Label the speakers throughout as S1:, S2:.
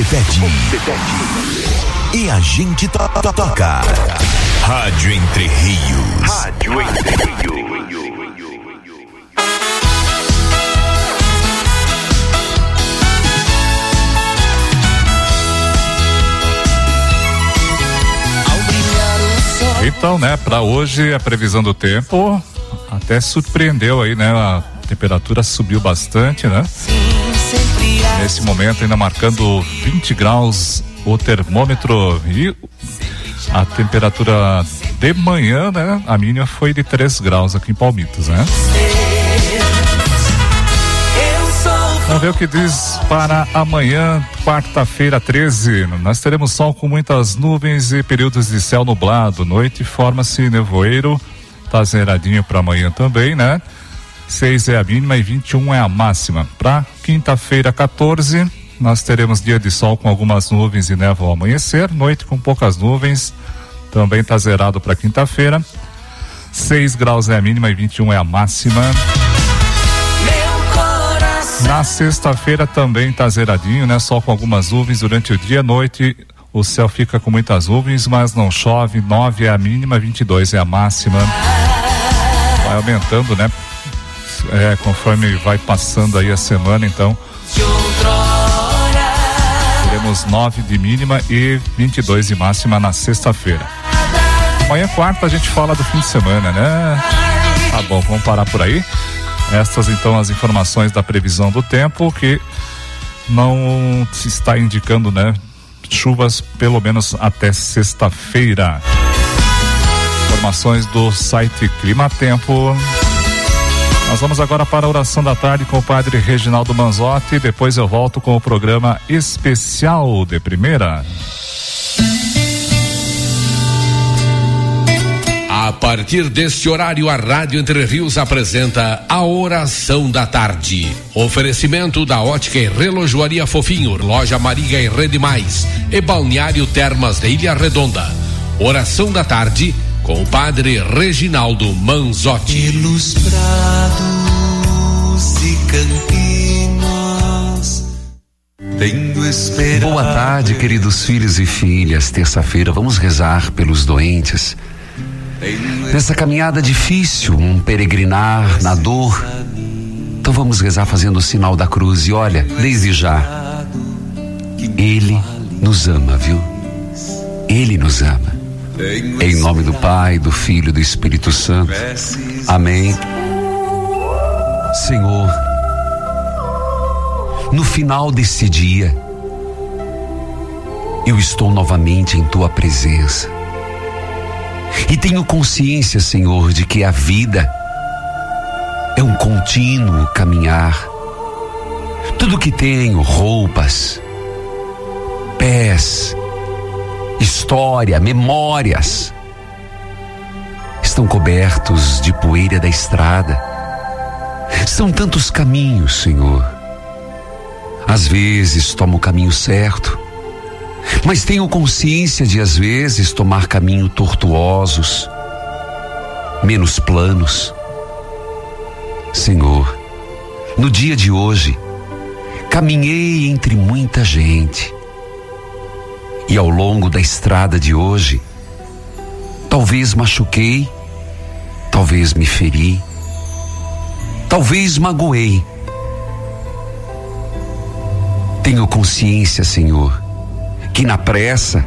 S1: pede. E a gente toca. Rádio Entre Rios. Rádio Entre Rios.
S2: Então, né, para hoje a previsão do tempo até surpreendeu aí, né? A temperatura subiu bastante, né? Nesse momento ainda marcando 20 graus o termômetro e a temperatura de manhã, né? A mínima foi de 3 graus aqui em Palmitos, né? Vamos ver o que diz para amanhã, quarta-feira 13. Nós teremos sol com muitas nuvens e períodos de céu nublado. Noite forma-se nevoeiro. Tá zeradinho para amanhã também, né? 6 é a mínima e 21 é a máxima. Para quinta-feira 14, nós teremos dia de sol com algumas nuvens e névoa ao amanhecer. Noite com poucas nuvens. Também tá zerado para quinta-feira. 6 graus é a mínima e 21 é a máxima. Na sexta-feira também tá zeradinho, né? Sol com algumas nuvens durante o dia. Noite o céu fica com muitas nuvens, mas não chove. 9 é a mínima, 22 é a máxima. Vai aumentando, né? Conforme vai passando aí a semana, então teremos 9 de mínima e 22 de máxima na sexta-feira. Amanhã, quarta, a gente fala do fim de semana, né? Tá bom, vamos parar por aí. Estas então as informações da previsão do tempo, que não se está indicando, né, chuvas pelo menos até sexta-feira. Informações do site Clima Tempo. Nós vamos agora para a oração da tarde com o padre Reginaldo Manzotti. Depois eu volto com o programa especial de primeira.
S3: A partir deste horário, a Rádio Entre Rios apresenta a Oração da Tarde. Oferecimento da Ótica e Relojoaria Fofinho, Loja Maringa e Rede Mais e Balneário Termas de Ilha Redonda. Oração da Tarde com o Padre Reginaldo Manzotti.
S4: Pelos prados e campinas tenho esperança.
S5: Boa tarde, queridos filhos e filhas. Terça-feira vamos rezar pelos doentes. Nessa caminhada difícil, um peregrinar na dor. Então vamos rezar fazendo o sinal da cruz. E olha, desde já, Ele nos ama, viu? Ele nos ama. Em nome do Pai, do Filho e do Espírito Santo. Amém. Senhor, no final desse dia, eu estou novamente em Tua presença. E tenho consciência, Senhor, de que a vida é um contínuo caminhar. Tudo que tenho, roupas, pés, história, memórias, estão cobertos de poeira da estrada. São tantos caminhos, Senhor. Às vezes tomo o caminho certo, mas tenho consciência de às vezes tomar caminhos tortuosos, menos planos. Senhor, no dia de hoje, caminhei entre muita gente, e ao longo da estrada de hoje, talvez machuquei, talvez me feri, talvez magoei. Tenho consciência, Senhor, que na pressa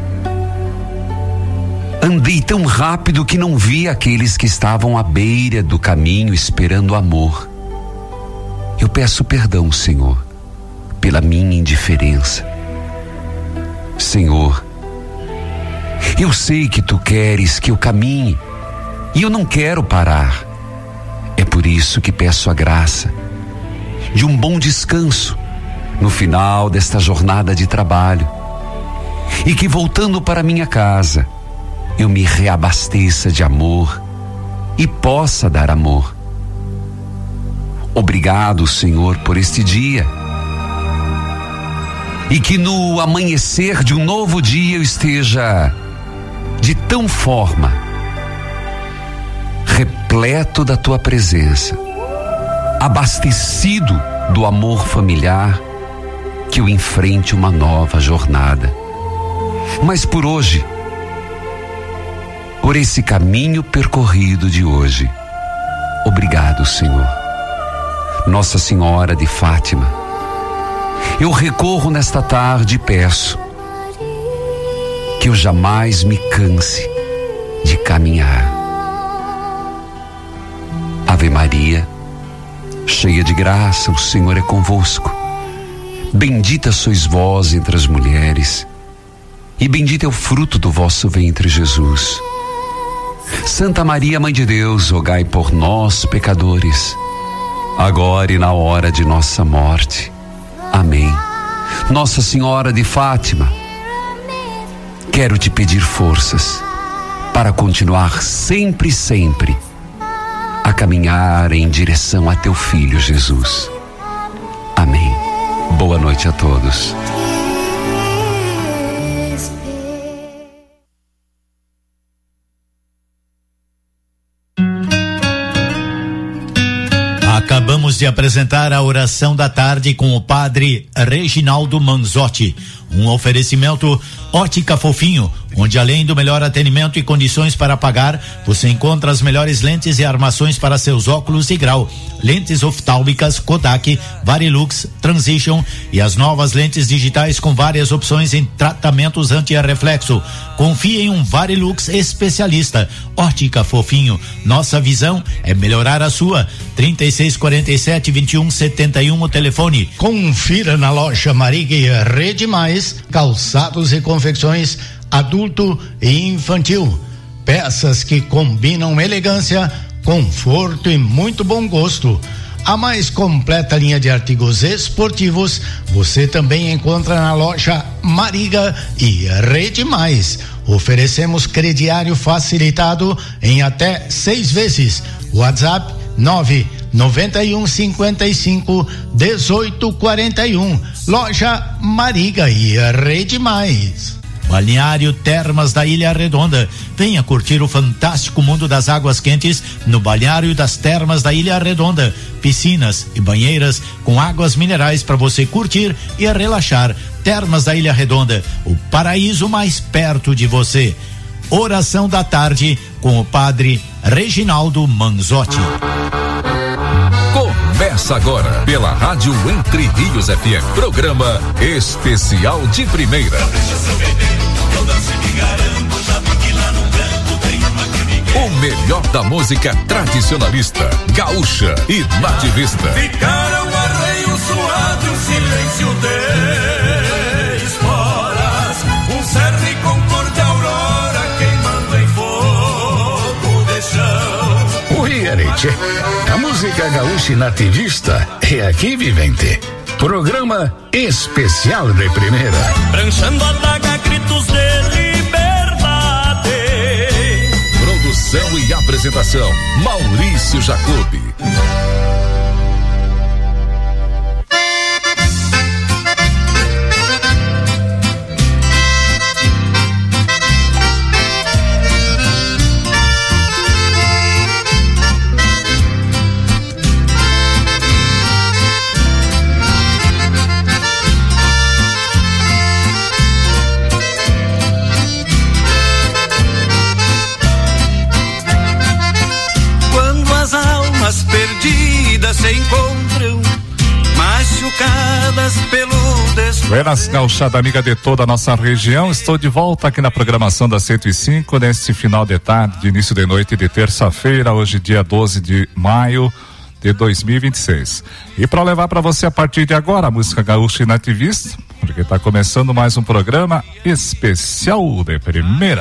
S5: andei tão rápido que não vi aqueles que estavam à beira do caminho esperando amor. Eu peço perdão, Senhor, pela minha indiferença. Senhor, eu sei que Tu queres que eu caminhe e eu não quero parar. É por isso que peço a graça de um bom descanso no final desta jornada de trabalho, e que voltando para minha casa eu me reabasteça de amor e possa dar amor. Obrigado, Senhor, por este dia, e que no amanhecer de um novo dia eu esteja de tão forma repleto da Tua presença, abastecido do amor familiar que eu enfrente uma nova jornada. Mas por hoje, por esse caminho percorrido de hoje, obrigado, Senhor. Nossa Senhora de Fátima, eu recorro nesta tarde e peço que eu jamais me canse de caminhar. Ave Maria, cheia de graça, o Senhor é convosco. Bendita sois vós entre as mulheres, e bendito é o fruto do vosso ventre, Jesus. Santa Maria, Mãe de Deus, rogai por nós, pecadores, agora e na hora de nossa morte. Amém. Nossa Senhora de Fátima, quero te pedir forças para continuar sempre, sempre a caminhar em direção a teu Filho Jesus. Amém. Boa noite a todos.
S6: Acabamos de apresentar a oração da tarde com o padre Reginaldo Manzotti. Um oferecimento Ótica Fofinho, onde além do melhor atendimento e condições para pagar, você encontra as melhores lentes e armações para seus óculos de grau. Lentes oftálmicas Kodak, Varilux, Transition e as novas lentes digitais com várias opções em tratamentos anti-reflexo. Confie em um Varilux especialista. Ótica Fofinho, nossa visão é melhorar a sua. 3647-2171 o telefone. Confira na loja Mariga e Rede Mais, calçados e confecções adulto e infantil. Peças que combinam elegância, conforto e muito bom gosto. A mais completa linha de artigos esportivos você também encontra na loja Mariga e Rede Mais. Oferecemos crediário facilitado em até 6 vezes. WhatsApp 991551841. Loja Mariga e Rede Mais. Balneário Termas da Ilha Redonda. Venha curtir o fantástico mundo das águas quentes no Balneário das Termas da Ilha Redonda. Piscinas e banheiras com águas minerais para você curtir e relaxar. Termas da Ilha Redonda, o paraíso mais perto de você. Oração da tarde com o padre Reginaldo Manzotti.
S1: Começa agora pela Rádio Entre Rios FM. Programa especial de primeira. O melhor da música tradicionalista, gaúcha e nativista.
S7: Ficaram arreios suados, um silêncio de esporas, um cerne com cor de aurora queimando em fogo de chão.
S8: Oi, Arete. A música gaúcha e nativista é aqui vivente. Programa especial de primeira.
S7: Pranchando a daga, gritos de liberdade.
S1: Produção e apresentação, Maurício Jacobi.
S7: As perdidas se encontram, machucadas pelo destino.
S2: Buenas, gauchada amiga de toda a nossa região. Estou de volta aqui na programação da 105 neste final de tarde, início de noite de terça-feira, hoje dia 12 de maio de 2026. E para levar para você a partir de agora a música gaúcha e nativista, porque está começando mais um programa especial de primeira.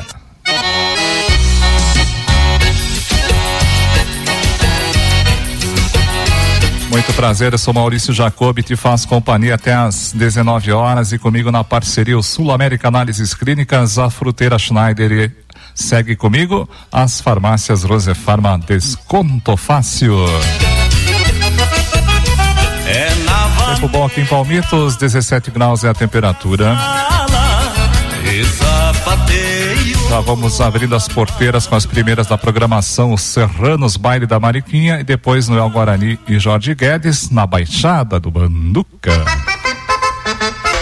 S2: Muito prazer, eu sou Maurício Jacobi, te faço companhia até às 19 horas e comigo na parceria o Sul América Análises Clínicas, a Fruteira Schneider e segue comigo as farmácias Rosefarma, desconto fácil. Tempo bom aqui em Palmitos, 17 graus é a temperatura. Já vamos abrindo as porteiras com as primeiras da programação, os Serranos, Baile da Mariquinha, e depois Noel Guarani e Jorge Guedes na Baixada do Banduca.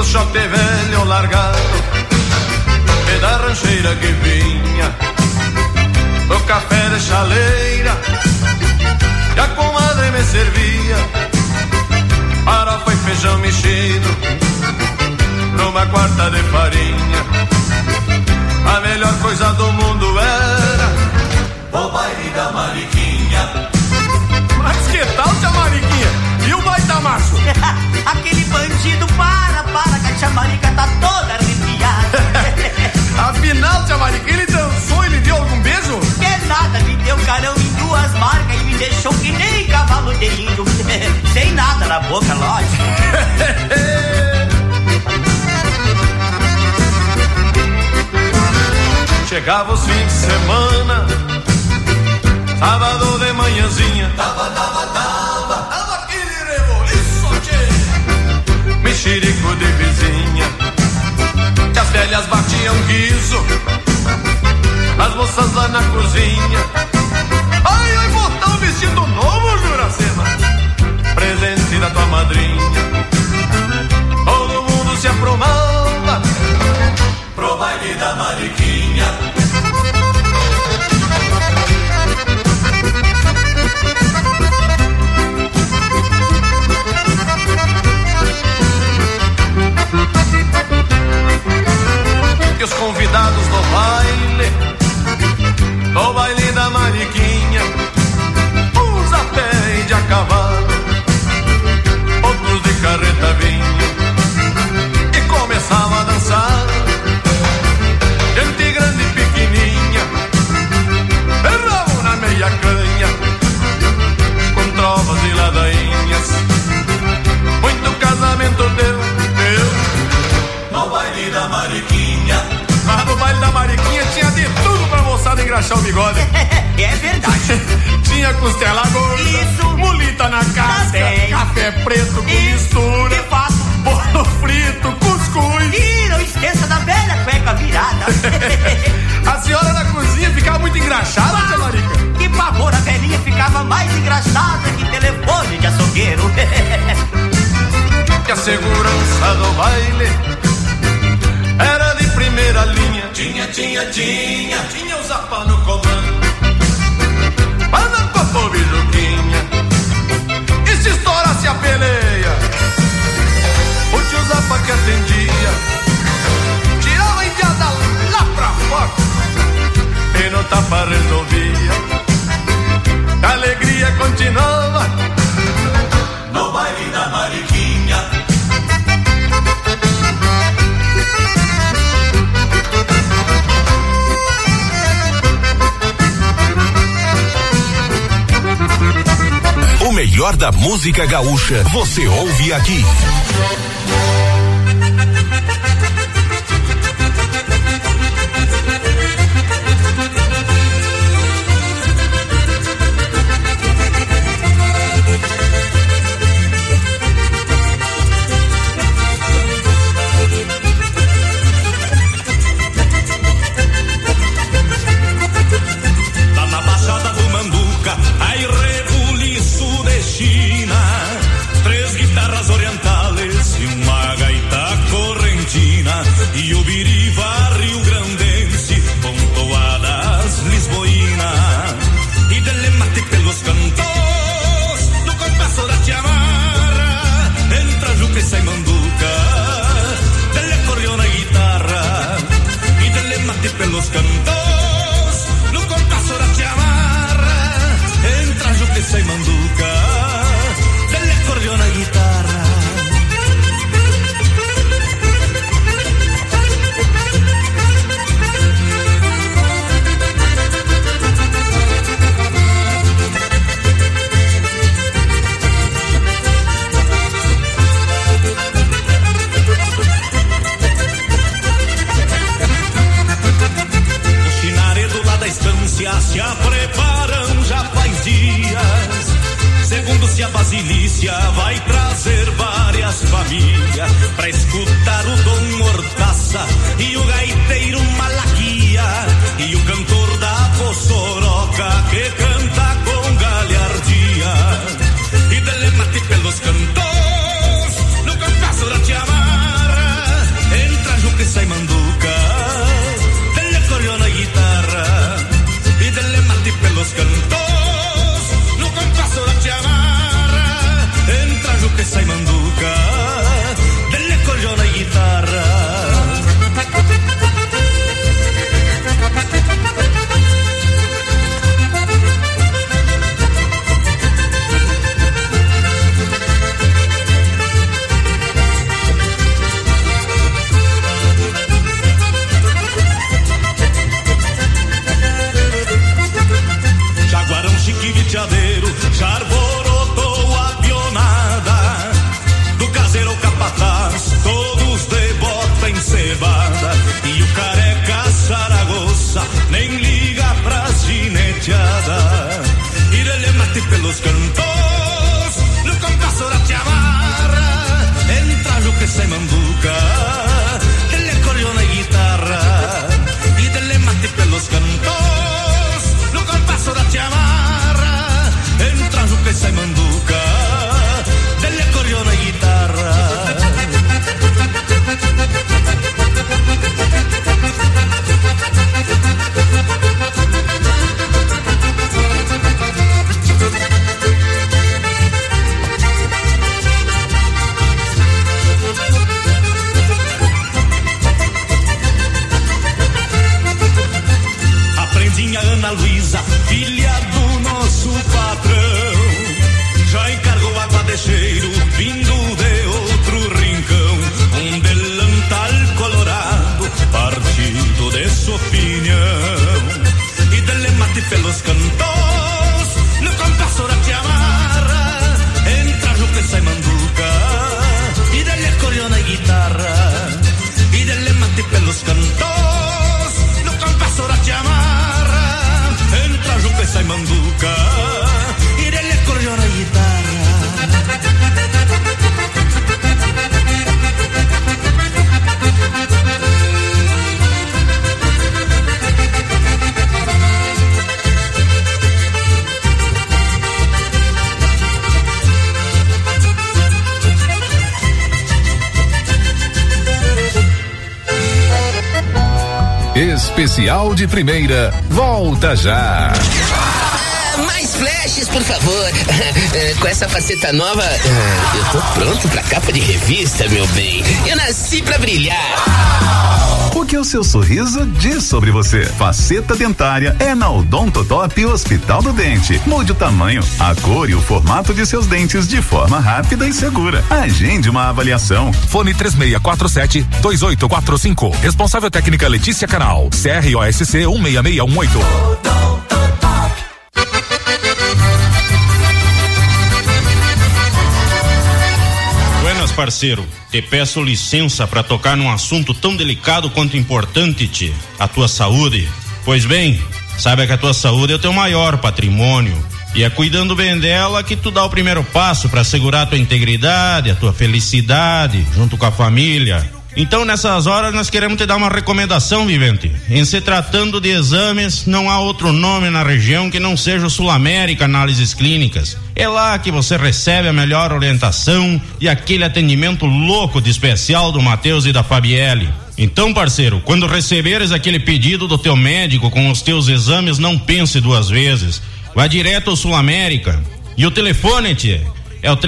S7: do chope velho largado e da rancheira que vinha do café de chaleira e a comadre me servia farofa e feijão mexido numa quarta de farinha. A melhor coisa do mundo era o baile da Mariquinha. Mas que tal, tia Mariquinha? E o baita macho?
S9: Aquele bandido para, que a tia Marica tá toda arrepiada.
S7: Afinal, tia Marica, ele dançou e lhe deu algum beijo?
S9: Que nada, me deu carão em 2 marcas e me deixou que nem cavalo de índio. Sem nada na boca, lógico.
S7: Chegava os fins de semana, sábado de manhãzinha, tava aquele reboliço, tchê, mexerico de vizinha, que as velhas batiam guiso, as moças lá na cozinha, ai, botar um vestido novo, Juracema, presente da tua madrinha, todo mundo se aprumava pro baile da Mariquinha. E os convidados do baile da Mariquinha, uns a pé e de a cavalo, outros de carreta vinham e começavam a dançar. Gente grande e pequenininha, erravam na meia canha, com trovas e ladainhas. Muito casamento deu no baile da Mariquinha. Mas no baile da Mariquinha tinha de tudo pra moçada engraxar o bigode.
S9: É verdade.
S7: Tinha costela gorda,
S9: isso,
S7: mulita na casca,
S9: também,
S7: café preto com mistura,
S9: que faço,
S7: bolo frito, cuscuz.
S9: E não esqueça da velha cueca virada.
S7: A senhora na cozinha ficava muito engraxada, tia Marica?
S9: Que pavor, a velhinha ficava mais engraçada que telefone de açougueiro.
S7: Que a segurança do baile era de primeira linha. Tinha o Zapá no comando, manda pra pôr bijuquinha. E se estourasse a peleia, o tio Zapá que atendia tirava a indiada lá pra fora e no tapa resolvia. A alegria continuava no baile da Mariquinha.
S1: O melhor da música gaúcha, você ouve aqui.
S10: Lá na Baixada do Manduca, aí rebuliço de China, 3 guitarras orientales e uma gaita correntina, e o biriva rio-grandense com toadas lisboína, e dele mate pelos cantos no compasso da tiamarra, entra juca e sai manduca, dele acordeon na guitarra, e dele mate pelos cantos no compasso da tiamarra, entra juca e sai manduca, dele acordeon na guitarra. Os chinaredos lá da estância se preparam já faz dias, segundo-se a Basilícia vai trazer várias famílias pra escutar o Dom Mortaça e o gaiteiro Malaquia e o cantor da Vossoroca que canta com galhardia, e dele mate pelos cantos no compasso da tiamarra, su opinión. Y dele mate pelos cantos, no compaso la chamarra, entra lo que se manduca, y dele acordeón y guitarra, y dele mate pelos cantos, no compaso la chamarra, entra lo que se manduca, y dele acordeón y guitarra.
S1: Especial de primeira, volta já.
S11: Mais flashes, por favor. Com essa faceta nova, eu tô pronto pra capa de revista, meu bem. Eu nasci pra brilhar.
S12: O que o seu sorriso diz sobre você? Faceta dentária é na Odontotop Hospital do Dente. Mude o tamanho, a cor e o formato de seus dentes de forma rápida e segura. Agende uma avaliação.
S1: Fone 3647-2845. Responsável técnica Letícia Canal. CROSC 16618.
S13: Parceiro, te peço licença para tocar num assunto tão delicado quanto importante, tchê, a tua saúde. Pois bem, saiba que a tua saúde é o teu maior patrimônio e é cuidando bem dela que tu dá o primeiro passo para assegurar a tua integridade, a tua felicidade, junto com a família. Então, nessas horas, nós queremos te dar uma recomendação, vivente. Em se tratando de exames, não há outro nome na região que não seja o Sul América Análises Clínicas. É lá que você recebe a melhor orientação e aquele atendimento louco de especial do Matheus e da Fabielle. Então, parceiro, quando receberes aquele pedido do teu médico com os teus exames, não pense duas vezes. Vá direto ao Sul América. E o telefone, tchê, é o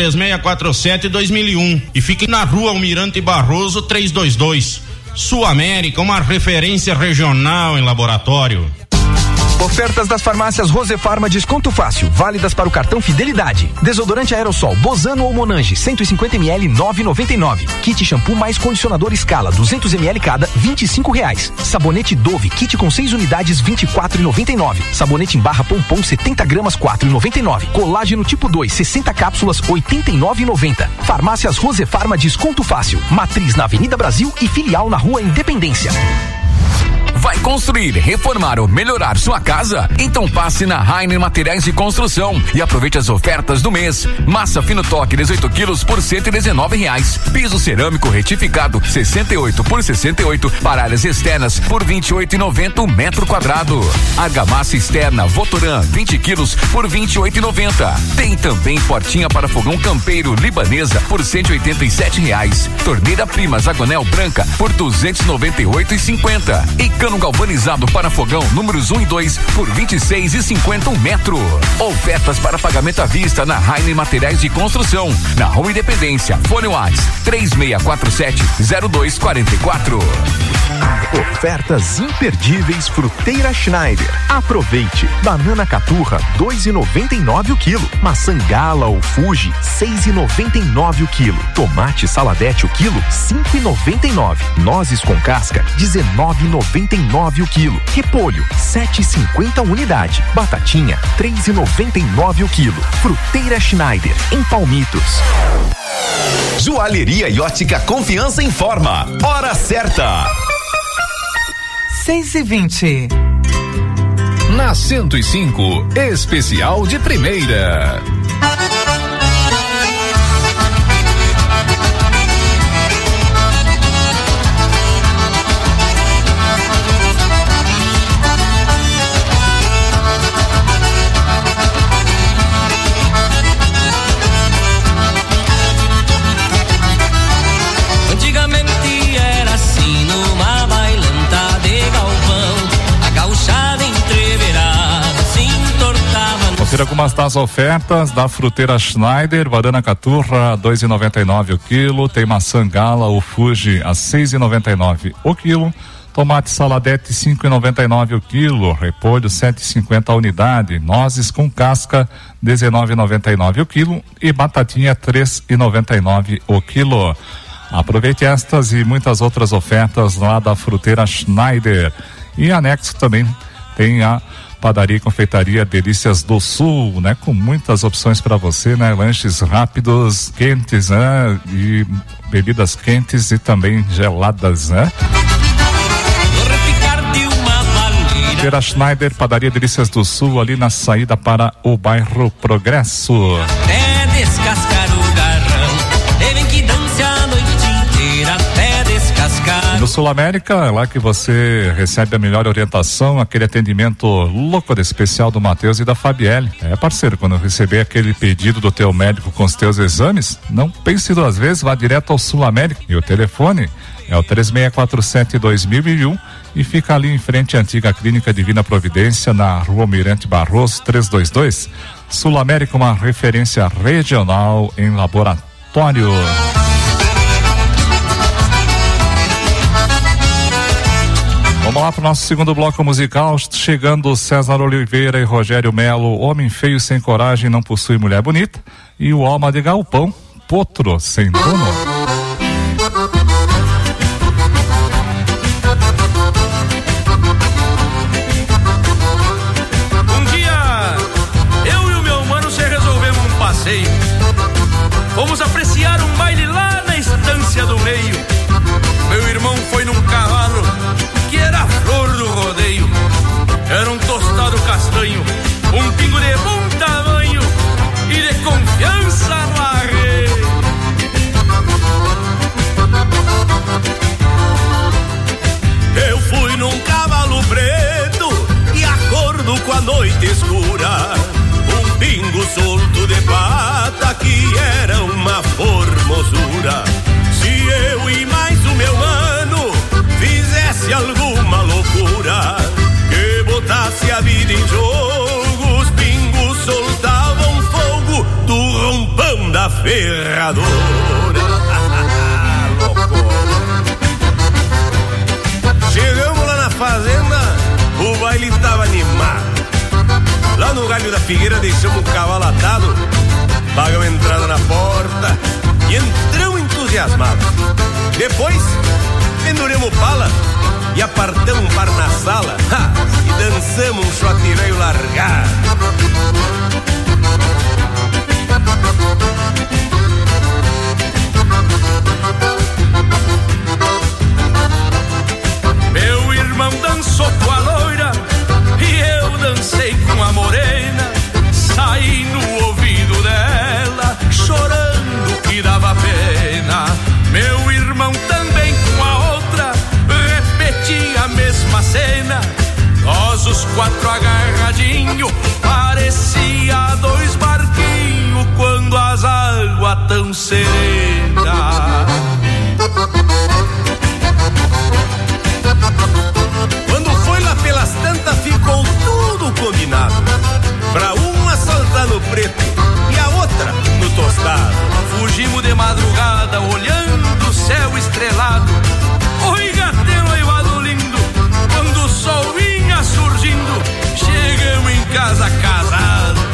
S13: 3647-2001 e fique na rua Almirante Barroso 322. Sul América, uma referência regional em laboratório.
S14: Ofertas das farmácias Rosefarma desconto fácil, válidas para o cartão Fidelidade. Desodorante aerossol Bozano ou Monange 150 ml 9,99. Kit shampoo mais condicionador Scala 200 ml cada R$25. Sabonete Dove kit com 6 unidades 24,99. Sabonete em barra Pompom 70 gramas 4,99. Colágeno tipo 2 60 cápsulas 89,90. Farmácias Rosefarma desconto fácil. Matriz na Avenida Brasil e filial na Rua Independência.
S1: Vai construir, reformar ou melhorar sua casa? Então passe na Rainer Materiais de Construção e aproveite as ofertas do mês. Massa fino toque 18 quilos por R$119. Piso cerâmico retificado 68 por 68 para áreas externas por R$28,90 metro quadrado. Argamassa externa Votoran 20 quilos por R$28,90. Tem também portinha para fogão campeiro libanesa por R$187. Torneira Prima Zagonel branca por R$298,50. E cano galvanizado para fogão números 1 e 2 por R$26,50 metro. Ofertas para pagamento à vista na Rainer Materiais de Construção, na Rua Independência. Fone WhatsApp 3647-0244.
S15: Ofertas imperdíveis Fruteira Schneider. Aproveite. Banana caturra 2,99 o quilo. Maçã Gala ou Fuji 6,99 o quilo. Tomate saladete o quilo 5,99. Nozes com casca 19,99 o quilo. Repolho 7,50 unidade. Batatinha 3,99 o quilo. Fruteira Schneider em Palmitos.
S16: Joalheria e ótica Confiança informa. Hora certa.
S17: 6h20.
S1: Na 105, especial de primeira.
S2: Confira algumas das ofertas da Fruteira Schneider. Banana caturra 2,99 o quilo. Tem maçã Gala ou Fuji a 6,99 o quilo. Tomate saladete 5,99 o quilo. Repolho 7,50 a unidade. Nozes com casca 19,99 o quilo. E batatinha 3,99 o quilo. Aproveite estas e muitas outras ofertas lá da Fruteira Schneider. E anexo também tem a Padaria e Confeitaria Delícias do Sul, né? Com muitas opções para você, né? Lanches rápidos, quentes, né? E bebidas quentes e também geladas, né? Feira Schneider, Padaria Delícias do Sul, ali na saída para o bairro Progresso.
S7: Até descascar o garrão, vem que dance a noite inteira até descascar.
S2: No Sul América, é lá que você recebe a melhor orientação, aquele atendimento louco especial do Matheus e da Fabielle. É, parceiro, quando receber aquele pedido do teu médico com os teus exames, não pense duas vezes, vá direto ao Sul América. E o telefone é o 3647-2001 e fica ali em frente à antiga Clínica Divina Providência, na Rua Almirante Barroso 322. Sul América, uma referência regional em laboratório. Vamos lá para o nosso segundo bloco musical, chegando César Oliveira e Rogério Melo, Homem Feio Sem Coragem Não Possui Mulher Bonita, e o Alma de Galpão, Potro Sem Dono.
S17: Fomos apreciar um baile lá na estância do meio. Meu irmão foi num cavalo que era a flor do rodeio. Era um tostado castanho, um pingo de bom tamanho e de confiança no arreio. Eu fui num cavalo preto e acordo com a noite escura. Pingo solto de pata que era uma formosura. Se eu e mais o meu mano fizesse alguma loucura que botasse a vida em jogo, os pingos soltavam fogo do rompão da ferradora. Chegamos lá na fazenda, o baile tava animado. Lá no galho da figueira deixamos o cavalo atado, pagamos a entrada na porta e entramos entusiasmados. Depois, penduramos pala e apartamos um par na sala, e dançamos um shot velho largado. Meu irmão dançou com a loira e eu dancei com a morena. Saí no ouvido dela, chorando que dava pena. Meu irmão também com a outra repetia a mesma cena. Nós os quatro agarradinhos, parecia dois barquinhos quando as águas tão serenas. Quando foi lá pelas tantas ficou tudo combinado, pra uma saltar no preto e a outra no tostado. Fugimos de madrugada olhando o céu estrelado. Oi, gateiro aivado lindo, quando o sol vinha surgindo, chegamos em casa casado.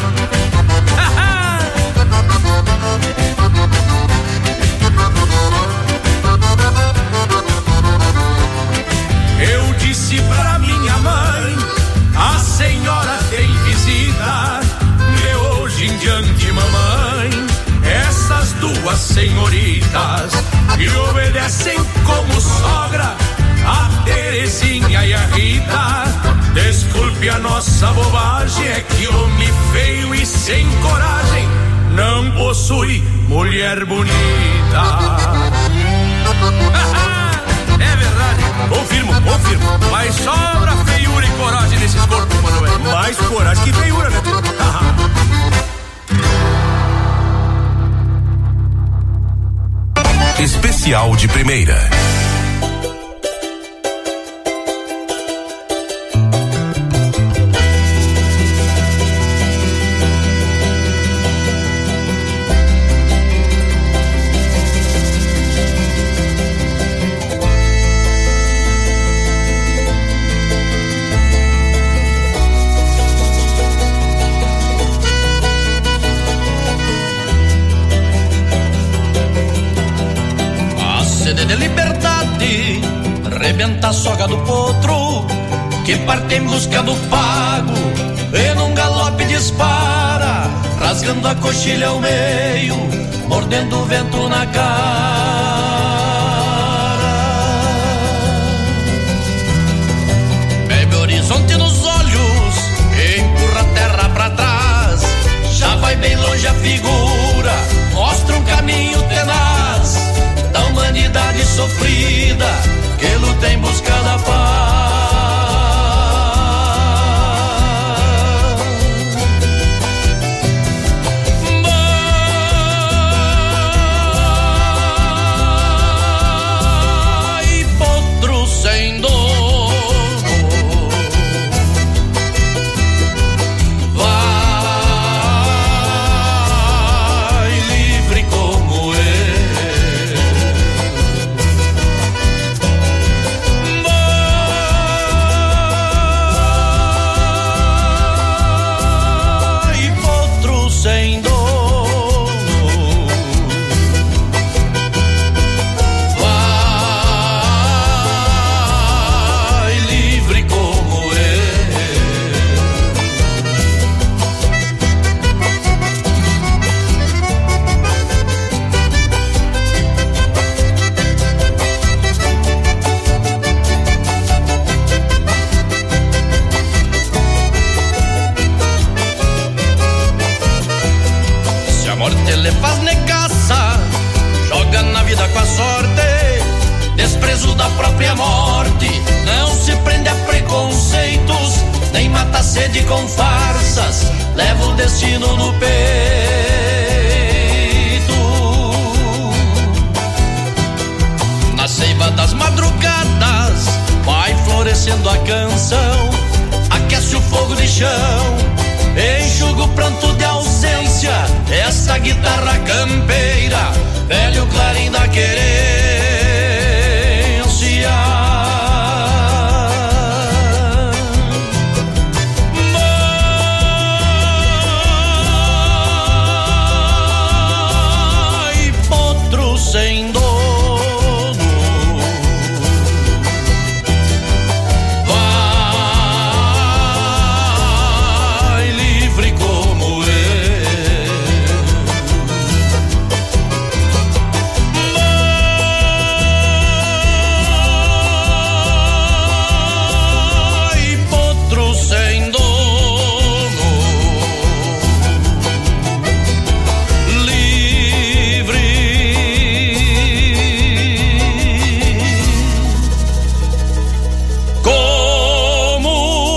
S17: Eu disse pra minha mãe, a senhora tem visita, de hoje em diante, mamãe, essas duas senhoritas que obedecem como sogra, a Terezinha e a Rita. Desculpe a nossa bobagem, é que homem feio e sem coragem não possui mulher bonita. É verdade, confirmo. Mas sobra feiura e coragem nesses corpos, Manuel. Mais coragem que feiura, né?
S16: Especial de primeira.
S7: De liberdade, rebenta a soga do potro,
S17: que parte em busca do pago e num galope dispara, rasgando a coxilha ao meio, mordendo o vento na cara. Bebe o horizonte nos olhos, empurra a terra pra trás, já vai bem longe a figura, mostra um caminho tenaz da humanidade sofrida que luta em busca da paz. Vai, potro sem dono, vai livre como eu. Sem dono, vai livre como eu. A morte lhe faz negaça, joga na vida com a sorte, desprezo da própria morte, não se prende a preconceitos, nem mata a sede com farsas, leva o destino no peito. Na seiva das madrugadas, vai florescendo a canção, aquece o fogo de chão, enxuga o pranto de ausência, essa guitarra campeira, velho clarim da querência. Vai, potro sem dono, como eu. Vai, potro sem dono, livre como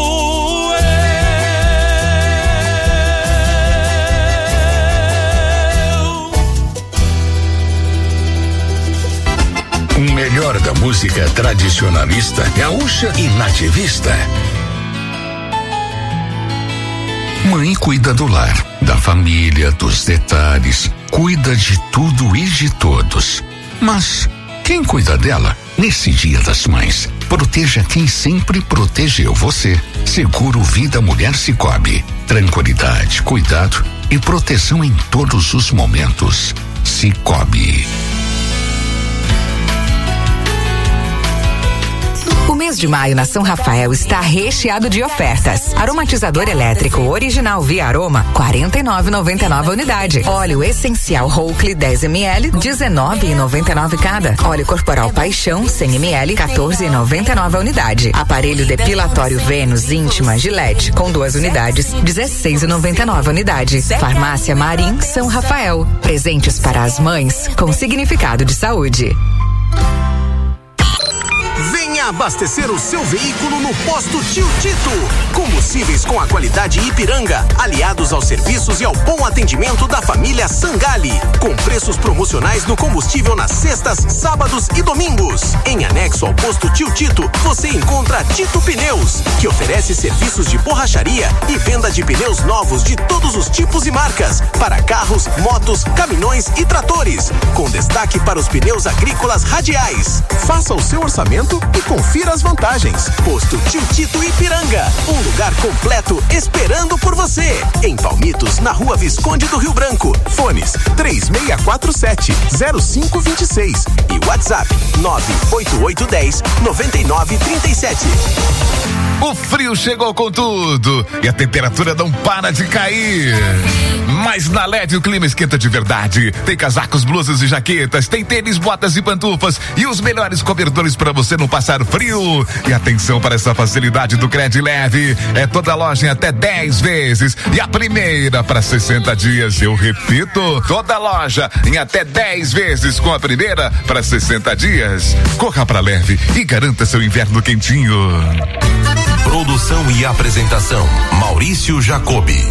S8: O melhor da música tradicionalista, gaúcha e nativista. Mãe cuida do lar, da família, dos detalhes, cuida de tudo e de todos. Mas quem cuida dela nesse Dia das Mães? Proteja quem sempre protegeu você. Seguro Vida Mulher Cicobi. Tranquilidade, cuidado e proteção em todos os momentos. Cicobi.
S18: O mês de maio na São Rafael está recheado de ofertas. Aromatizador elétrico original Via Aroma, 49,99 unidade. Óleo essencial Hokley 10 ml, 19,99 cada. Óleo corporal Paixão 100 ml, 14,99 unidade. Aparelho depilatório Vênus íntima Gillette com 2 unidades, 16,99 unidade. Farmácia Marim São Rafael. Presentes para as mães com significado de saúde.
S19: Venha abastecer o seu veículo no Posto Tio Tito. Combustíveis com a qualidade Ipiranga, aliados aos serviços e ao bom atendimento da família Sangali. Com preços promocionais no combustível nas sextas, sábados e domingos. Em anexo ao Posto Tio Tito, você encontra a Tito Pneus, que oferece serviços de borracharia e venda de pneus novos de todos os tipos e marcas, para carros, motos, caminhões e tratores, com destaque para os pneus agrícolas radiais. Faça o seu orçamento e confira as vantagens. Posto Tio Tito Ipiranga, um lugar completo esperando por você. Em Palmitos, na Rua Visconde do Rio Branco. Fones 3647-0526 e WhatsApp 98810-9937.
S20: O frio chegou com tudo e a temperatura não para de cair. Mas na LED o clima esquenta de verdade. Tem casacos, blusas e jaquetas, tem tênis, botas e pantufas e os melhores cobertores para você não passar frio. E atenção para essa facilidade do Cred Leve. É toda loja em até 10 vezes e a primeira para 60 dias. Eu repito, toda loja em até 10 vezes com a primeira para 60 dias. Corra para Leve e garanta seu inverno quentinho.
S16: Produção e apresentação, Maurício Jacobi.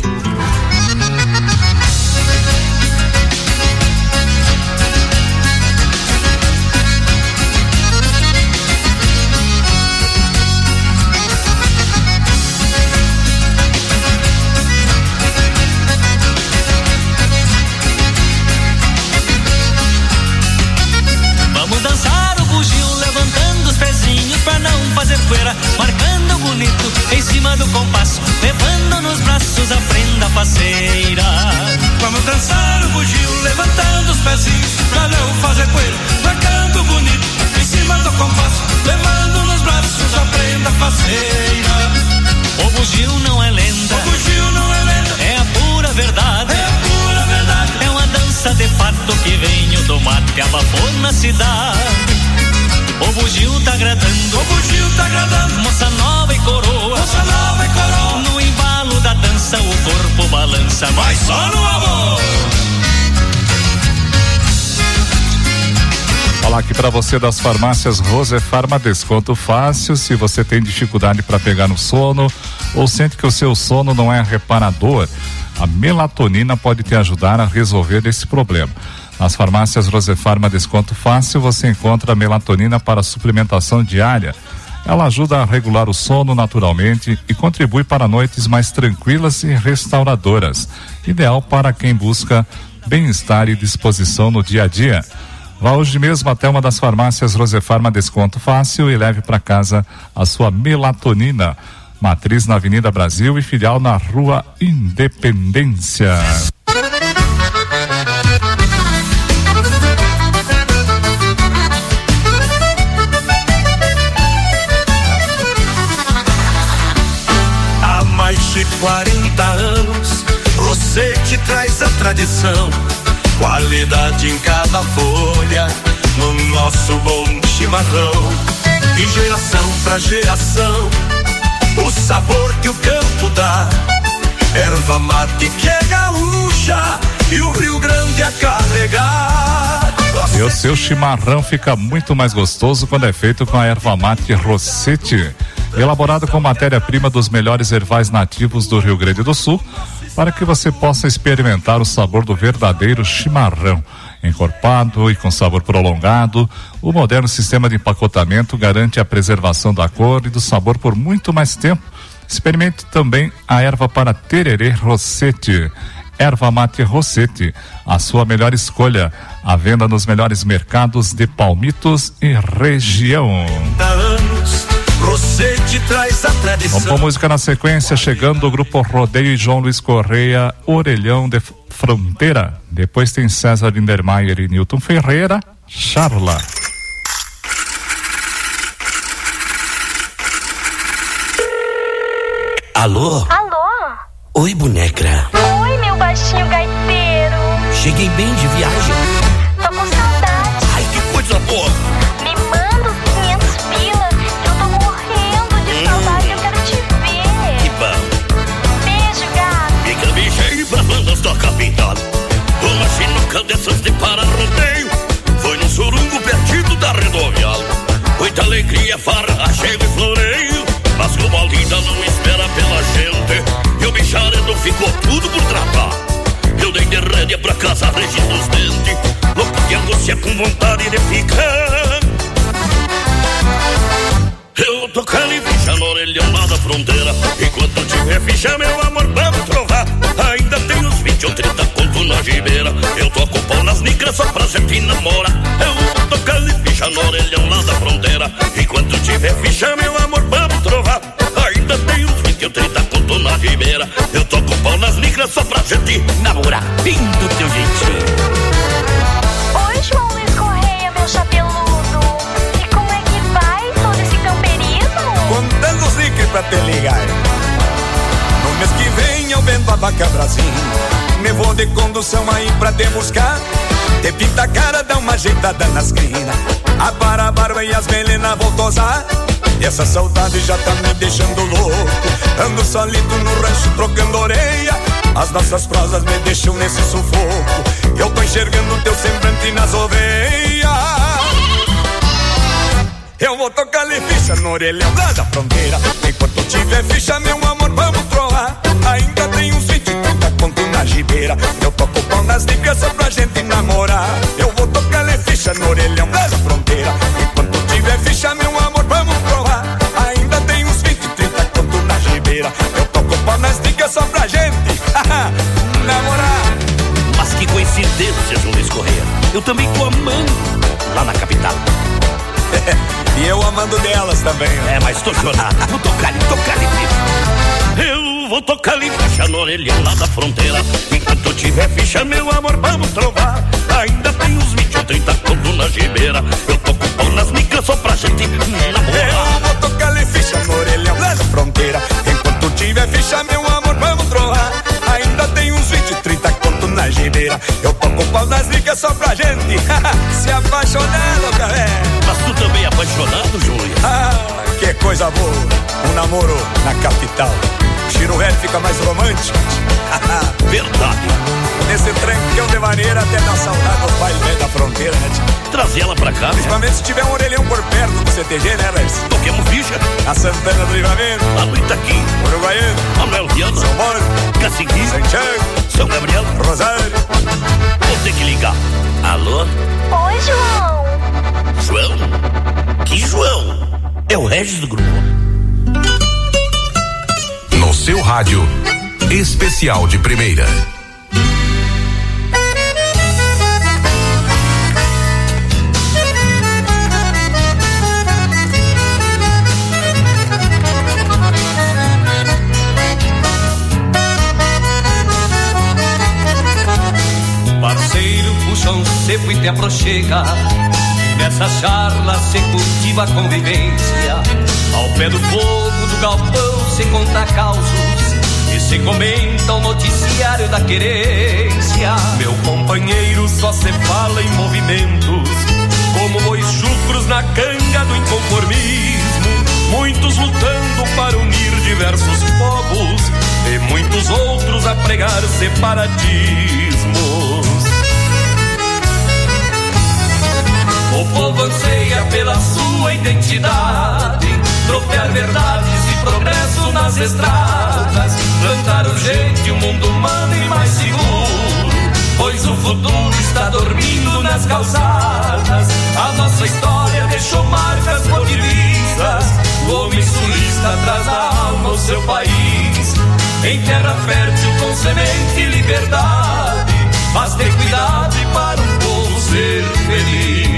S7: Vamos dançar o bugio, levantando os pezinhos pra não fazer poeira, marcando bonito em cima do compasso, levando nos braços a prenda faceira. Vamos dançar o bugio, levantando os pezinhos pra não fazer poeira, marcando bonito em cima do compasso, levando nos braços a prenda faceira. O bugio não é lenda, o bugio não é lenda, é a pura verdade, é a pura verdade. É uma dança de fato que veio do mato e abafou na cidade. O bugio tá agradando, o bugio tá agradando, moça nova e coroa, moça nova e coroa. No embalo da dança o corpo balança, mas só no amor.
S2: Falar aqui para você das farmácias Rosefarma, desconto fácil. Se você tem dificuldade para pegar no sono ou sente que o seu sono não é reparador, a melatonina pode te ajudar a resolver esse problema. Nas farmácias Rosefarma Desconto Fácil você encontra melatonina para suplementação diária. Ela ajuda a regular o sono naturalmente e contribui para noites mais tranquilas e restauradoras. Ideal para quem busca bem-estar e disposição no dia a dia. Vá hoje mesmo até uma das farmácias Rosefarma Desconto Fácil e leve para casa a sua melatonina. Matriz na Avenida Brasil e filial na Rua Independência.
S17: Há mais de 40 anos, você te traz a tradição, qualidade em cada folha, no nosso bom chimarrão. De geração pra geração, o sabor que o campo dá, erva mate que é gaúcha e o Rio Grande a carregar.
S2: E o seu chimarrão fica muito mais gostoso quando é feito com a erva mate Rossetti, elaborado com matéria-prima dos melhores ervais nativos do Rio Grande do Sul, para que você possa experimentar o sabor do verdadeiro chimarrão. Encorpado e com sabor prolongado, o moderno sistema de empacotamento garante a preservação da cor e do sabor por muito mais tempo. Experimente também a erva para tererê Rossetti. Erva mate Rossetti, a sua melhor escolha. À venda nos melhores mercados de Palmitos e região.
S17: Rossetti traz a tradição.
S2: Vamos com música na sequência, chegando o grupo Rodeio e João Luiz Correia, Orelhão de Fronteira. Depois tem César Lindermayer e Newton Ferreira, Charla.
S11: Alô?
S21: Alô?
S11: Oi, boneca.
S21: Oi, meu baixinho gaiteiro.
S11: Cheguei bem de viagem.
S21: Tô com saudade.
S11: Ai, que coisa boa.
S21: Me manda os 500 pila, que eu tô morrendo de saudade, eu quero te ver.
S11: Que bom.
S21: Beijo, gato.
S10: Fica ligeiro pra bandas da capital. Uma sinuca dessas de para-rodeio. Foi no surungo perdido da rodovial. Muita alegria, farra, chego e floreio. Mas como a linda não espera pela gente e o bicharedo ficou tudo por tratar, eu dei de rédea pra casa, regindo os dentes, louco de angústia com vontade de ficar. Eu tocando e ficha no orelhão lá da fronteira. Enquanto tiver ficha, meu amor, vamos trovar. Ainda tem uns 20 ou 30 conto na gibeira. Eu toco pau nas negras só pra gente namorar. Eu toco
S3: tocando ficha no orelhão lá da fronteira. Enquanto tiver ficha, meu amor, vamos trovar. Ainda tem uns 20 ou 30 conto na ribeira. Eu toco pau nas micras só pra gente namorar. Bem do teu jeitinho.
S21: Oi, João Luiz Correia, meu chapeludo. E como é que vai todo esse camperismo?
S17: Contando os nicres pra te ligar. No mês que vem eu vendo a vaca Brasil. Me vou de condução aí pra te buscar. Te pinta a cara, dá uma ajeitada nas crinas. Apara a barba e as melenas vou tosar. E essa saudade já tá me deixando louco. Ando solito no rancho trocando orelha. As nossas prosas me deixam nesse sufoco. Eu tô enxergando teu semblante nas oveias. Eu vou tocar-lhe ficha no orelhão lá da fronteira. Enquanto tiver ficha, meu amor, vamos trollar. Ainda tem uns 20, 30 conto na gibeira. Eu toco o pau nas nicas só pra gente namorar. Eu vou tocar-lhe ficha no orelhão lá da fronteira. Enquanto tiver ficha, meu amor, vamos provar. Ainda tem uns 20, 30 conto na gibeira. Eu toco o pau nas nicas só pra gente namorar.
S3: Mas que coincidência, João Luiz Correia. Eu também tô amando lá na capital.
S17: E eu amando delas também, né?
S3: É, mas tô chorado. Vou tocar-lhe ficha. Eu vou tocar-lhe ficha no orelhão lá da fronteira. Enquanto tiver ficha, meu amor, vamos trovar. Ainda tem uns 20 ou 30 conto na gibeira. Eu toco pau nas micras só pra gente namorar.
S17: Eu vou tocar-lhe ficha no orelhão lá da fronteira. Enquanto tiver ficha, meu amor, vamos trovar. Ainda tem uns 20, 30 conto na gibeira. Eu toco pau nas micras só pra gente se apaixonar, louca,
S3: Mas tu também é apaixonado, Júlia?
S17: Ah, que coisa boa. Um namoro na capital. Chiro velho fica mais romântico.
S3: Verdade.
S17: Nesse trancão de maneira até dá saudade aos bailes velhos da fronteira, né, tio?
S3: Trazer ela pra cá,
S17: principalmente se tiver um orelhão por perto do CTG, né, Lars?
S3: Toquemos ficha.
S17: A Santana do Livramento.
S3: A no Itaqui.
S17: Uruguaiano.
S3: Manuel Viana.
S17: São Paulo.
S3: Caciqui.
S17: Santiago.
S3: São Gabriel.
S17: Rosário.
S3: Vou ter que ligar. Alô?
S21: Oi, João.
S3: João? Que João? É o Regis do grupo.
S16: No seu rádio, especial de primeira.
S7: Parceiro, puxa um cepo e te aproxega. Nessa charla se cultiva a convivência. Ao pé do fogo do galpão se conta causos e se comenta o noticiário da querência. Meu companheiro, só se fala em movimentos, como bois chucros na canga do inconformismo. Muitos lutando para unir diversos povos e muitos outros a pregar separatismos. O povo anseia pela sua identidade, tropear verdades e progresso nas estradas, plantar urgente um mundo humano e mais seguro, pois o futuro está dormindo nas calçadas. A nossa história deixou marcas por divisas, o homem sulista traz na alma o seu país, em terra fértil com semente e liberdade, mas ter cuidado e para o povo ser feliz.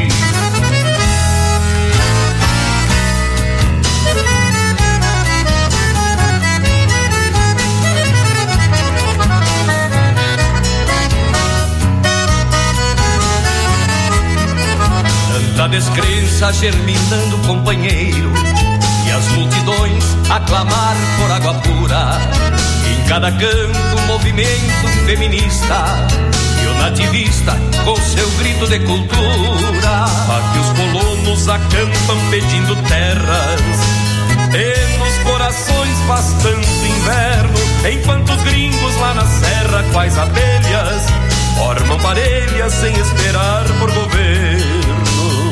S7: Tanta descrença germinando, companheiro, e as multidões a clamar por água pura. Em cada canto um movimento feminista e o nativista com seu grito de cultura. Aqui os colonos acampam pedindo terras e nos corações faz tanto inverno, enquanto os gringos lá na serra, quais abelhas, formam parelhas sem esperar por governo.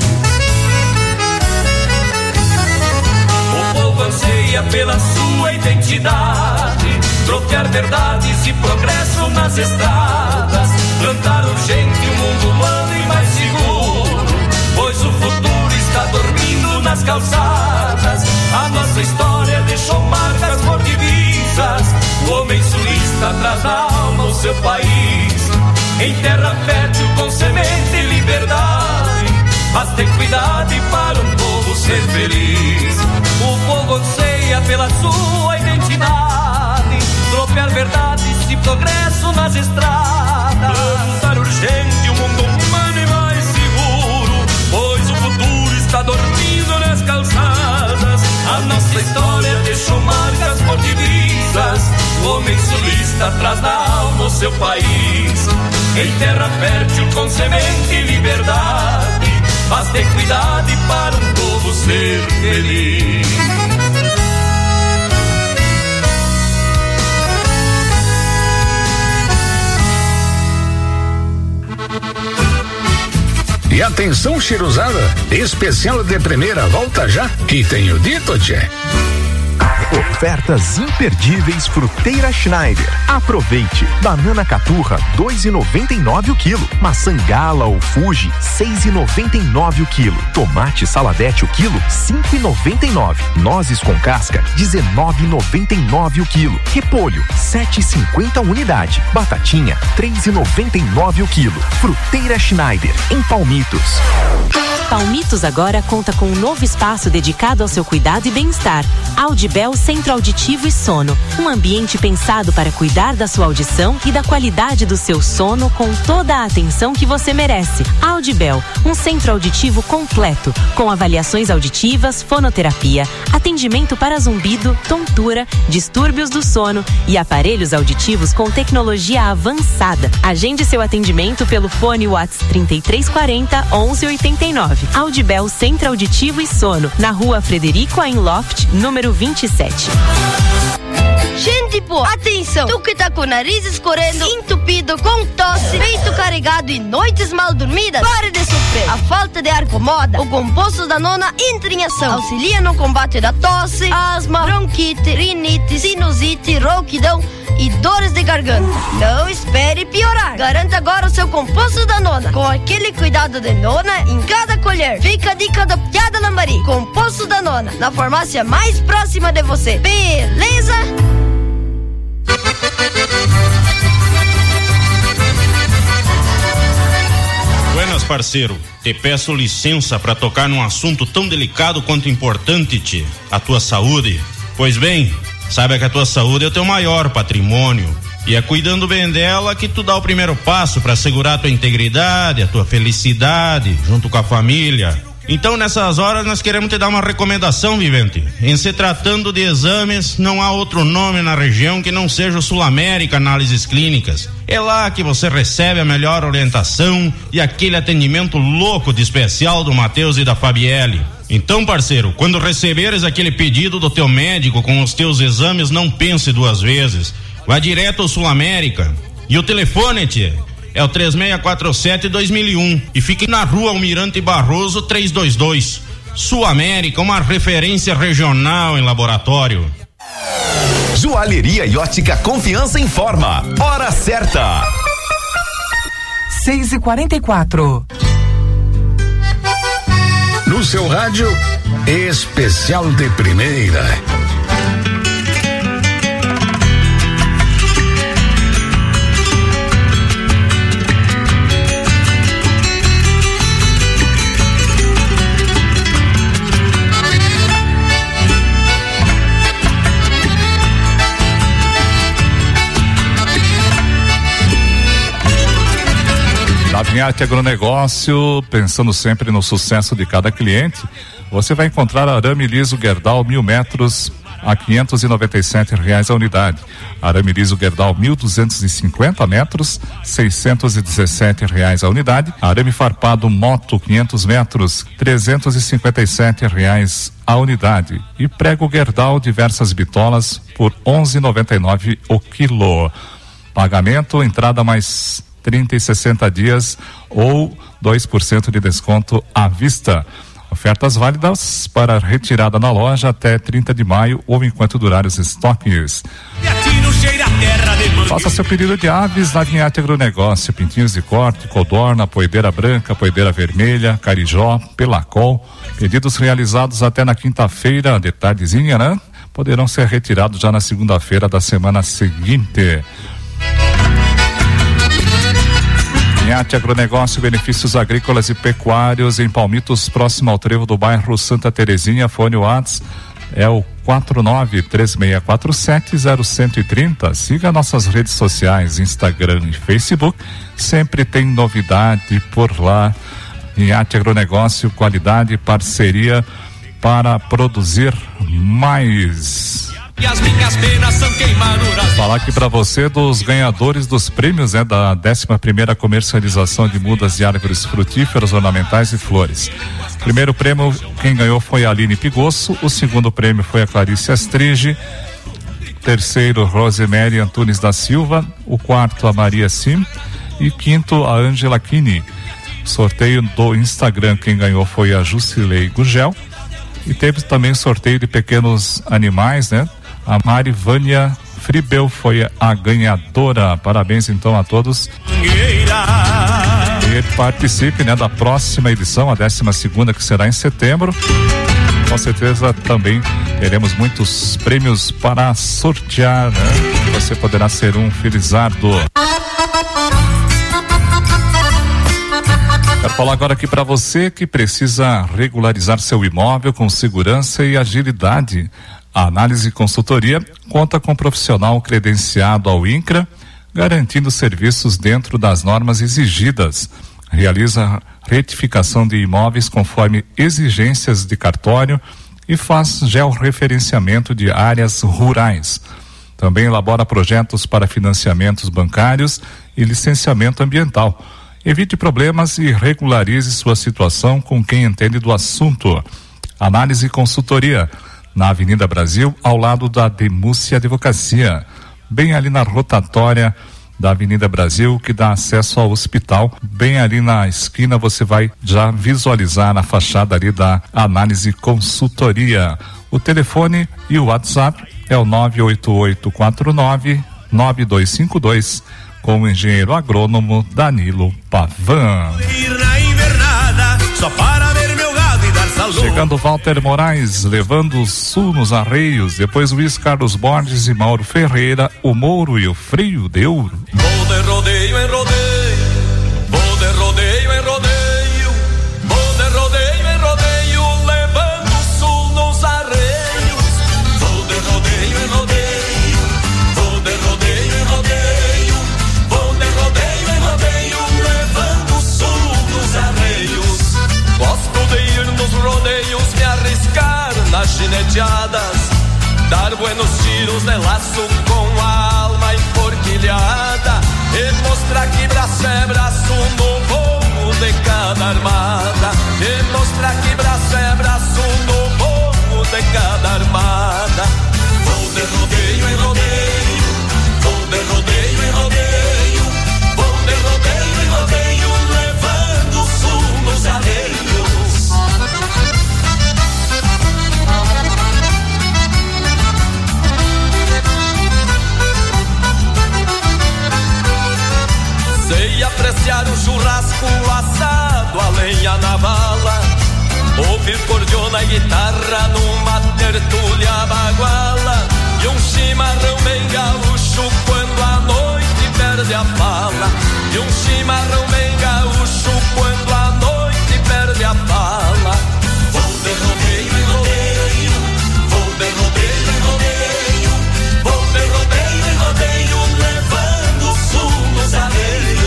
S7: O povo anseia pela sua identidade, trocar verdades e progresso nas estradas, plantar urgente um mundo humano e mais seguro, pois o futuro está dormindo nas calçadas. A nossa história deixou marcas por divisas, o homem sulista traz na alma o seu país, em terra fértil com semente e liberdade,
S17: mas ter cuidado para um povo ser feliz. O povo anseia pela sua identidade, tropear verdades e progresso nas estradas. Plantar urgente um mundo humano e mais seguro, pois o futuro está dormindo nas calçadas. A nossa história deixou marcas por divisas, o homem sulista traz na alma o seu país. Em terra fértil com semente e liberdade, mas ter cuidado para um povo ser feliz.
S8: E atenção, cheirosada, especial de primeira volta já, e tenho dito, tchê.
S15: Ofertas imperdíveis Fruteira Schneider. Aproveite. Banana caturra 2,99 o quilo. Maçã gala ou Fuji 6,99 o quilo. Tomate saladete o quilo 5,99. Nozes com casca 19,99 o quilo. Repolho 7,50 unidade. Batatinha 3,99 o quilo. Fruteira Schneider em Palmitos.
S4: Palmitos agora conta com um novo espaço dedicado ao seu cuidado e bem-estar. Audibel Centro Auditivo e Sono. Um ambiente pensado para cuidar da sua audição e da qualidade do seu sono com toda a atenção que você merece. Audibel, um centro auditivo completo, com avaliações auditivas, fonoterapia, atendimento para zumbido, tontura, distúrbios do sono e aparelhos auditivos com tecnologia avançada. Agende seu atendimento pelo fone WhatsApp 3340 1189. Audibel Centro Auditivo e Sono, na rua Frederico Einloft, número 27.
S22: Gente boa, atenção! Tu que tá com o nariz escorrendo, entupido, com tosse, peito carregado e noites mal dormidas, pare de sofrer. A falta de ar incomoda. O composto Danona entra em ação. Auxilia no combate da tosse, asma, bronquite, rinite, sinusite, rouquidão e dores de garganta. Não espere piorar. Garanta agora o seu composto Danona, com aquele cuidado de nona em cada colher. Fica a dica do Piada Lambari. Composto Danona, na farmácia mais próxima de você. Beleza?
S13: Buenas, parceiro. Te peço licença para tocar num assunto tão delicado quanto importante, tchê, a tua saúde. Pois bem, saiba que a tua saúde é o teu maior patrimônio e é cuidando bem dela que tu dá o primeiro passo para assegurar a tua integridade, a tua felicidade, junto com a família. Então, nessas horas, nós queremos te dar uma recomendação, vivente. Em se tratando de exames, não há outro nome na região que não seja o Sul América Análises Clínicas. É lá que você recebe a melhor orientação e aquele atendimento louco de especial do Matheus e da Fabielle. Então, parceiro, quando receberes aquele pedido do teu médico com os teus exames, não pense duas vezes. Vá direto ao Sul América. E o telefone, tia, é o 3647-2001 e fique na rua Almirante Barroso 322. Sul América, uma referência regional em laboratório.
S16: Joalheria e ótica Confiança informa. Hora certa.
S23: 6h44.
S8: No seu rádio, especial de primeira.
S2: Na Vinharte Agronegócio, pensando sempre no sucesso de cada cliente, você vai encontrar arame liso Gerdau 1000 metros a R$597 a unidade. Arame liso Gerdau 1.250 metros, R$617 a unidade. Arame farpado Moto 500 metros, R$357 a unidade. E prego Gerdau diversas bitolas por R$11,99 o quilo. Pagamento, entrada mais 30 e 60 dias ou 2% de desconto à vista. Ofertas válidas para retirada na loja até 30 de maio ou enquanto durar os estoques. Faça seu pedido de aves na Vinharte Agronegócio. Pintinhos de corte, codorna, poedeira branca, poedeira vermelha, carijó, pelacol. Pedidos realizados até na quinta-feira, de tardezinha, né? Poderão ser retirados já na segunda-feira da semana seguinte. Inhate Agronegócio, benefícios agrícolas e pecuários em Palmitos, próximo ao trevo do bairro Santa Terezinha. Fone WhatsApp é o 4936470130. Siga nossas redes sociais, Instagram e Facebook. Sempre tem novidade por lá. Inhate Agronegócio, qualidade e parceria para produzir mais.
S17: E as minhas penas são queimaduras.
S2: Falar aqui para você dos ganhadores dos prêmios, né, da 11ª comercialização de mudas de árvores frutíferas, ornamentais e flores. Primeiro prêmio, quem ganhou foi a Aline Pigosso. O segundo prêmio foi a Clarice Astrige. Terceiro, Rosemary Antunes da Silva. O quarto, a Maria Sim. E quinto, a Ângela Kini. Sorteio do Instagram, quem ganhou foi a Jusilei Gugel. E teve também sorteio de pequenos animais, né? A Marivânia Fribel foi a ganhadora. Parabéns então a todos. E participe, né, da próxima edição, a 12ª, que será em setembro. Com certeza também teremos muitos prêmios para sortear, né? Você poderá ser um felizardo. Quero falar agora aqui para você que precisa regularizar seu imóvel com segurança e agilidade. A Análise Consultoria conta com um profissional credenciado ao INCRA, garantindo serviços dentro das normas exigidas. Realiza retificação de imóveis conforme exigências de cartório e faz georreferenciamento de áreas rurais. Também elabora projetos para financiamentos bancários e licenciamento ambiental. Evite problemas e regularize sua situação com quem entende do assunto. Análise Consultoria, na Avenida Brasil, ao lado da Demúcia Advocacia, bem ali na rotatória da Avenida Brasil, que dá acesso ao hospital. Bem ali na esquina você vai já visualizar na fachada ali da Análise Consultoria. O telefone e o WhatsApp é o 98849-9252, com o engenheiro agrônomo Danilo Pavan. Chegando Walter Moraes, levando o sul nos arreios. Depois Luiz Carlos Borges e Mauro Ferreira, o Mouro e o Freio de Ouro.
S17: Vou de rodeio em rodeio, vou de rodeio em rodeio, vou de rodeio em rodeio, levando o sul nos arreios. Vou de rodeio em rodeio, vou de rodeio em rodeio, vou de rodeio em rodeio, levando o sul nos arreios. Gosto de ir nos rodeios, me arriscar nas gineteadas, dar buenos tiros de laço com a alma enforquilhada e mostrar que braço é braço no voo de cada armada, e mostrar que braço é braço no voo de cada armada. Vou de rodeio em rodeio, vou de rodeio em rodeio, vou de rodeio em rodeio, levando o sul nos arreios. Sei apreciar o churrasco assado, a lenha na vala, ouvir cordiona e guitarra numa tertúlia baguala, e um chimarrão bem gaúcho quando a noite perde a fala, e um chimarrão bem gaúcho quando a noite perde a fala. Vou de rodeio em rodeio, vou de rodeio em rodeio, vou de rodeio em rodeio, levando o sul nos arreios.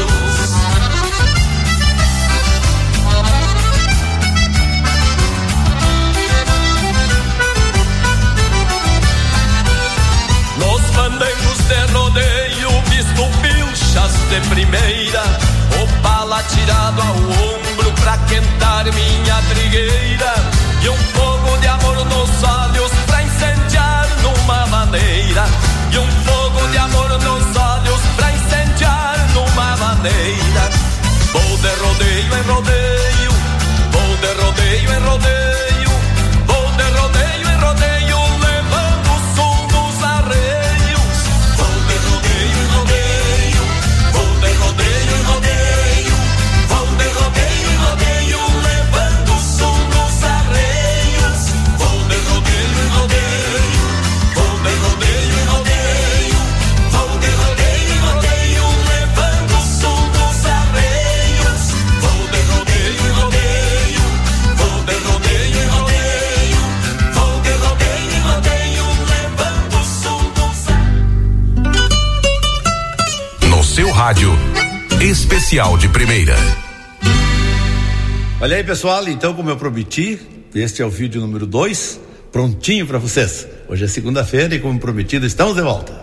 S17: Nos fandangos de rodeio, visto pilchas de primeira, o bala tirado ao ombro pra quentar minha trigueira, e um fogo de amor nos olhos pra incendiar numa maneira, e um fogo de amor nos olhos pra incendiar numa maneira. Vou de rodeio em rodeio, vou de rodeio em rodeio, vou de rodeio em rodeio, levando o sul nos arreios. Vou de rodeio em rodeio, vou de rodeio em rodeio, vou de rodeio em rodeio, levando o sul nos arreios.
S1: rádio especial de primeira.
S5: Olha aí, pessoal, então, como eu prometi, este é o vídeo número 2, prontinho para vocês. Hoje é segunda-feira e, como prometido, estamos de volta.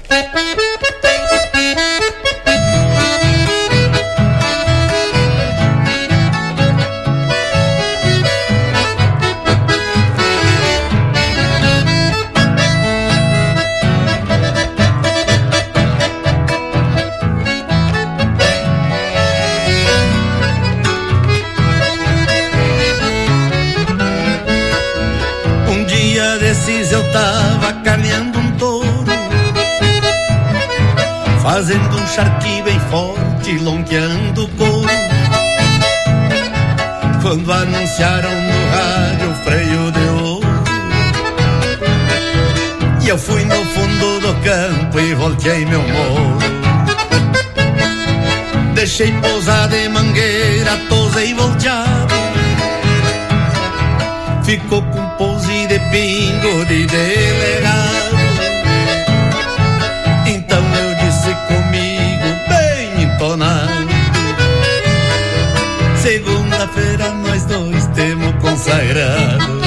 S6: Eu tava carneando um touro, fazendo um charque bem forte, lonqueando o couro, quando anunciaram no rádio o freio de ouro. E eu fui no fundo do campo e voltei meu morro. Deixei pousar de mangueira, tosei volteado, ficou com pose de pingo de delegado. Então eu disse comigo bem entonado: segunda-feira nós dois temos consagrado.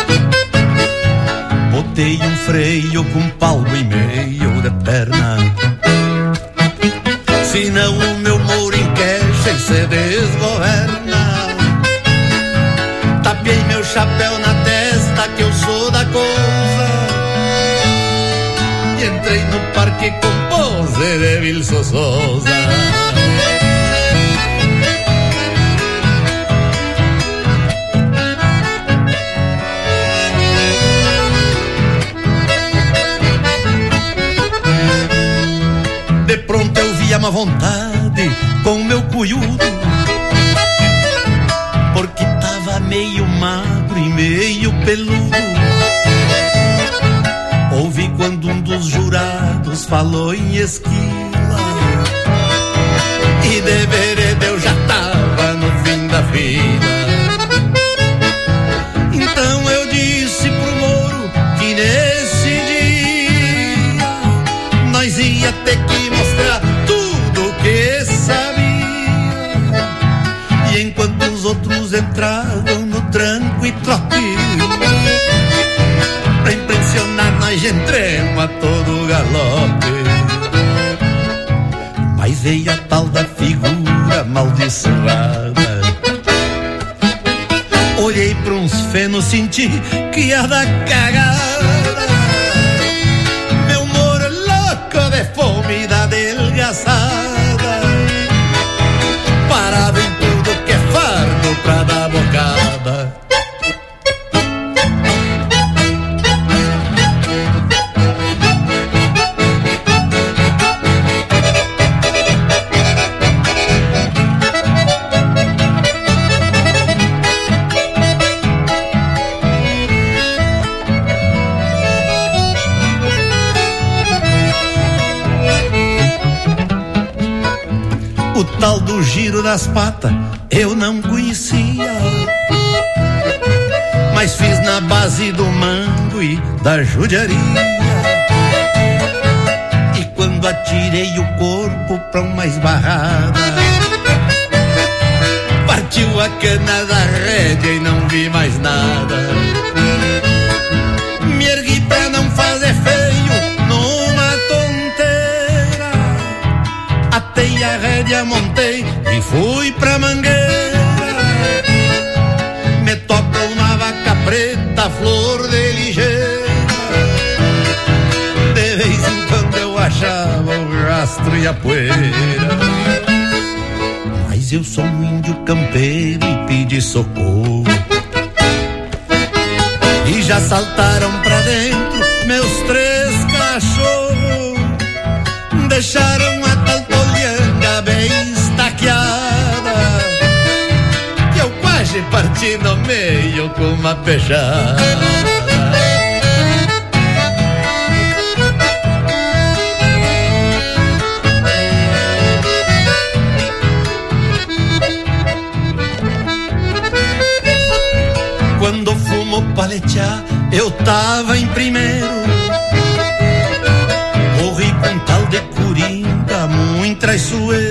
S6: Botei um freio com palmo e meio de perna, senão o meu muro enquecha e se desgoverna. Tapei meu chapéu na testa que eu sou da coisa e entrei no parque com pose de Wilson Souza. De pronto eu via uma vontade com meu cunhudo, porque tava meio magro e meio peludo. Ouvi quando um dos jurados falou em esquila, e de vereda eu já tava no fim da fila. Então eu disse pro Moro que nesse dia nós ia ter que mostrar tudo o que sabia. E enquanto os outros entravam no tranco e trote, pra impressionar nós entremos a todo galope. Mas veio a tal da figura amaldiçoada. Olhei pra uns fenos, senti que ia dar cagada. Meu Moro louco de fome da adelgaçada, parava em tudo que é fardo pra dar bocada. O tal do giro das patas eu não conhecia, mas fiz na base do mango e da judiaria. E quando atirei o corpo pra uma esbarrada, partiu a cana da rédea e não vi mais nada. Me ergui pra não fazer feio numa tonteira, atei a rédea, montei e fui pra mangueira. Me toca uma vaca preta, flor de ligeira. De vez em quando eu achava o rastro e a poeira, mas eu sou um índio campeiro e pedi socorro. E já saltaram pra dentro meus 3 cachorros, deixaram a tal tolhanga bem estaqueada, que eu quase parti no meio com uma peixada. Quando fumo paletear, eu tava em primeiro. Corri com tal de coringa, muito traiçoeiro.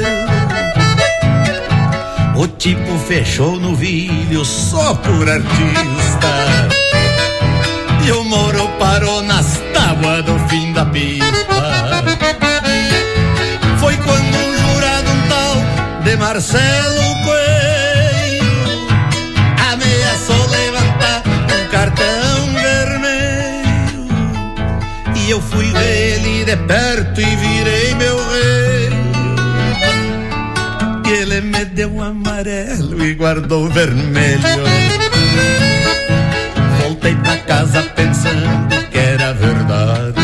S6: tipo fechou no vilho só por artista. E o moro parou nas tábuas do fim da pista. Foi quando um jurado, um tal de Marcelo Coelho, ameaçou levantar um cartão vermelho. E eu fui ver ele de perto e virei meu rei. E ele me deu um amarelo e guardou o vermelho. Voltei pra casa pensando que era verdade.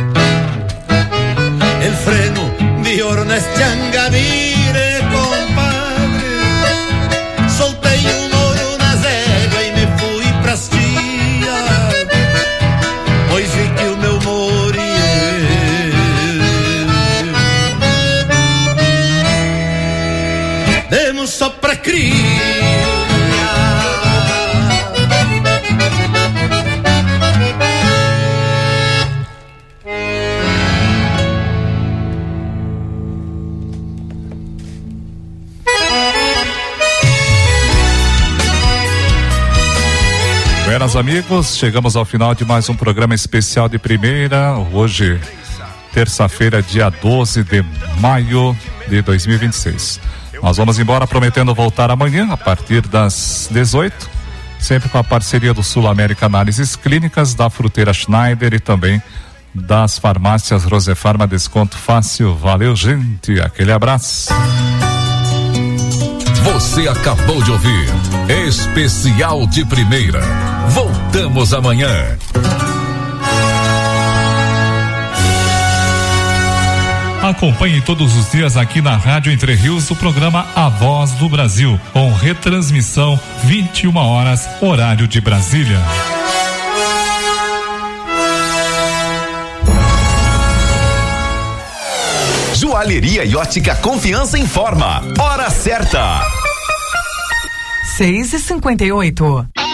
S6: El freno de Ornestiangavire, compadre. Soltei um moro na zégua e me fui pras tias, pois vi que o meu moro e demos só pra cria.
S2: Buenas amigos, chegamos ao final de mais um programa especial de primeira, hoje, terça-feira, dia 12 de maio de 2026. Nós vamos embora prometendo voltar amanhã, a partir das 18, sempre com a parceria do Sul América Análises Clínicas, da Fruteira Schneider e também das farmácias Rosefarma Desconto Fácil. Valeu, gente, aquele abraço.
S1: Você acabou de ouvir Especial de Primeira. Voltamos amanhã.
S2: Acompanhe todos os dias aqui na Rádio Entre Rios o programa A Voz do Brasil, com retransmissão 21 horas, horário de Brasília.
S16: Joalheria e ótica Confiança informa. Hora certa.
S18: 6h58.